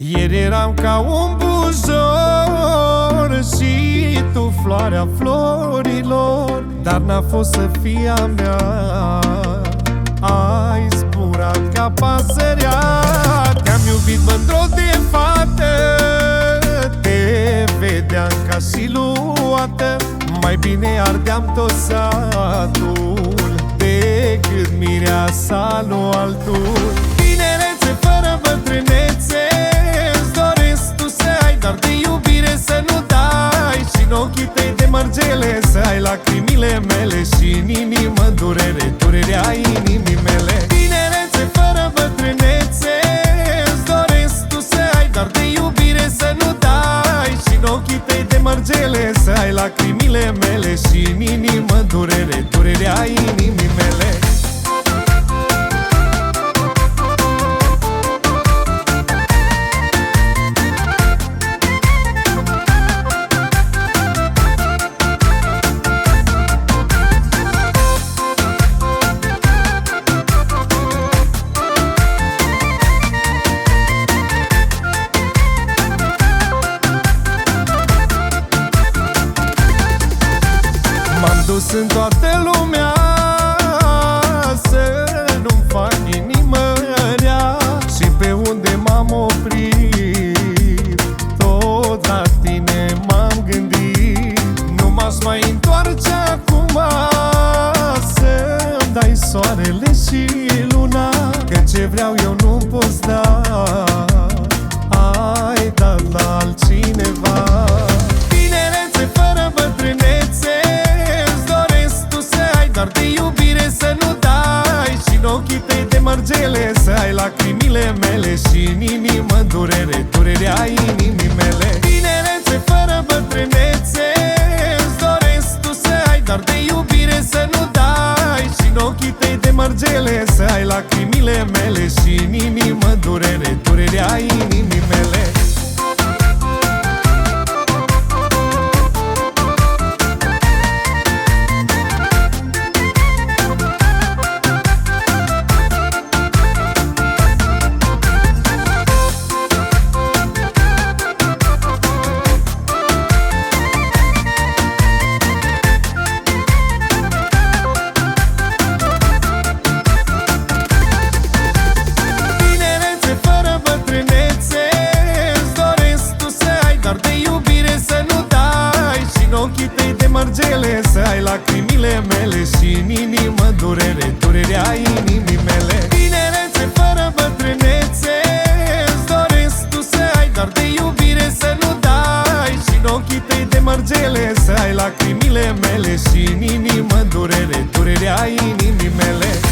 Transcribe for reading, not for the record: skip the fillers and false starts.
Ieri eram ca un bujor și tu floarea florilor, dar n-a fost să fie a mea. Ai zburat ca pasărea, te-am iubit mândro de fată, te vedeam ca siluată, mai bine ardeam tot satul decât mireasa lui altul. Tinerețe fără bătrânețe, îți doresc tu să ai, dar de iubire să nu dai, și în ochii tăi de mărgele să ai lacrimile mele, și în inimă durere, durerea inimii mele. Tinerețe fără bătrânețe, îți doresc tu să ai, dar de iubire să nu dai, și în ochii tăi de mărgele să ai lacrimile mele, și în inimă durere, durerea inimii mele. M-am dus în toată lumea să nu-mi fac inimă rea, și pe unde m-am oprit, tot la tine m-am gândit. Nu m-aș mai întoarce acum, să-mi dai soarele și luna, că ce vreau eu nu-mi poți da, ai dat la altcineva. Tinerețe fără bătrânețe, dar de iubire să nu dai, și în ochii tăi de mărgele să ai lacrimile mele, și în inimă durere, durerea inimii mele. Tinerețe fără bătrânețe, îți doresc tu să ai, dar de iubire să nu dai, și în ochii tăi de mărgele să ai lacrimile mele, și în inimă durere, durerea inimii mele. Să ai lacrimile mele, și în inimă durere, durerea inimii mele. Tinerețe fără bătrânețe, îți doresc tu să ai, dar de iubire să nu dai, și în ochii tăi de mărgele să ai lacrimile mele, și în inimă durere, durerea inimii mele.